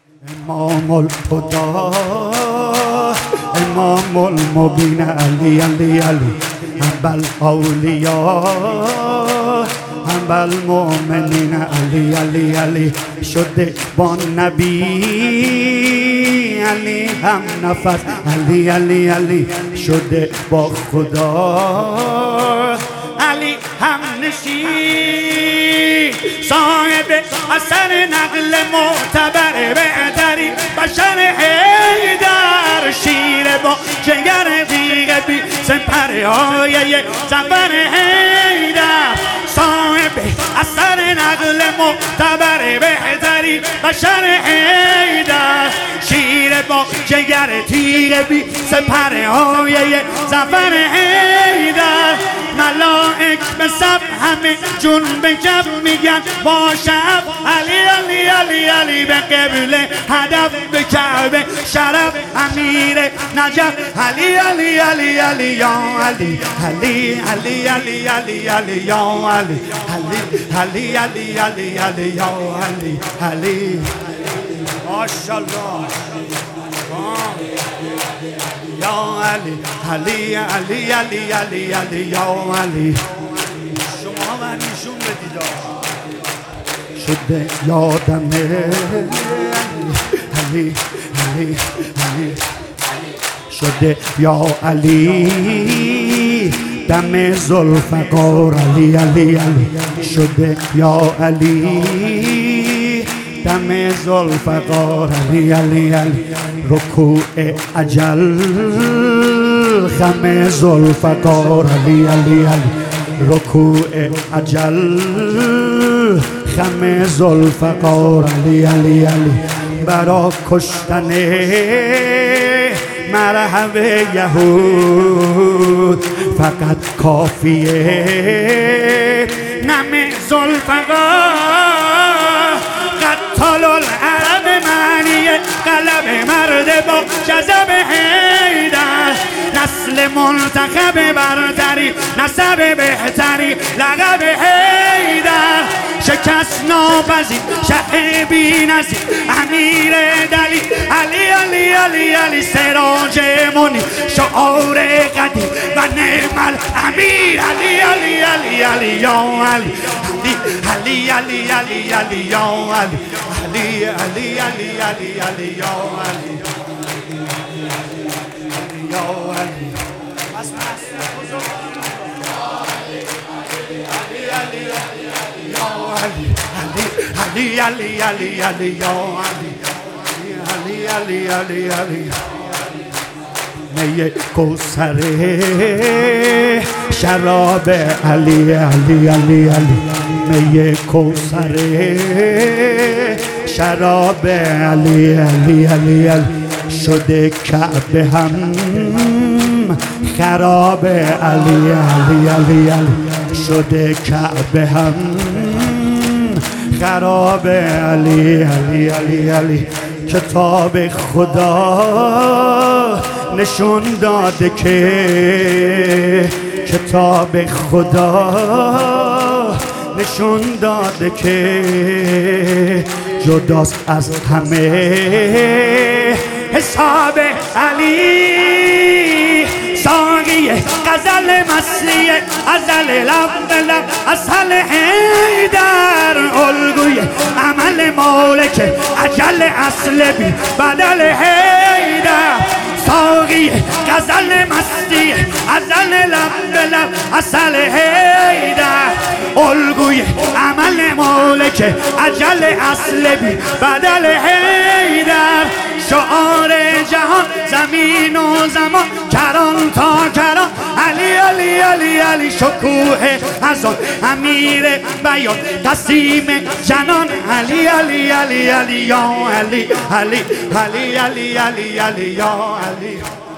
امام الهدى امام المبین علی علی علی ابا الاولیاء ابا المؤمنین علی علی علی شده با نبی علی هم نفس علی علی علی شده با خدا علی هم نشین صاحب اثر نقل معتبر بهتری بشر حیدر شیر با جگر تیغ بی سپر های زفر حیدر صاحب اثر نقل معتبر بهتری بشر حیدر شیر با جگر تیغ بی سپر های زفر حیدر ملائک به سب همه جون به جب میگن با شب علی علی علی علی به قبله هدف به کعبه شرف امیر نجف علی علی علی علی یا علی علی علی علی علی علی یا علی علی علی علی علی یا علی علی ماشاءالله یا علی علی علی علی علی علی یا علی شما من ایشون بدید شده یادم علی علی علی شده یا علی دم ذوالفقار علی علی علی شده یا علی دم ذوالفقار علی علی علی رکوع اجل خم ذوالفقار علی علی علی رکوع اجل خم ذوالفقار علی علی علی برا کشتن مرحب یهود فقط کافیه نم ذوالفقار قتال العرب معنی قلب مرد با جذب حیدر نسل منتخب برتری نسب بهتری لقب حیدر شکست ناپذیر شه بی نظیر امیر دلی علی علی علی علی سراج منیر شعار قدیم و نعم الامیر علی علی علی علی یا علی علی علی علی علی یا علی علی علی علی علی علی یا علی یا علی علی علی علی علی یا علی علی علی علی علی می کوثر شراب علی علی علی علی می کوثر شراب علی علی علی علی شده کعبه هم خراب علی علی علی علی شده کعبه هم خراب علی علی علی علی کتاب خدا نشون داده که کتاب خدا نشون داده که جداست از همه حساب علی ساقی غزل مستی ازل لب لب اصل حیدر الگوی عمل مالک اجل اصل بی بدل حیدر ساقی غزل مستی ازل لب لب اصل حیدر الگوی عمل مالک اجل اصل بی بدل حیدر شعار جهان زمین و زمان کران تا کران علی علی علی علی شکوه حسن امیر بیان قسیم جنان علی علی علی علی یا علی علی علی علی علی علی یا علی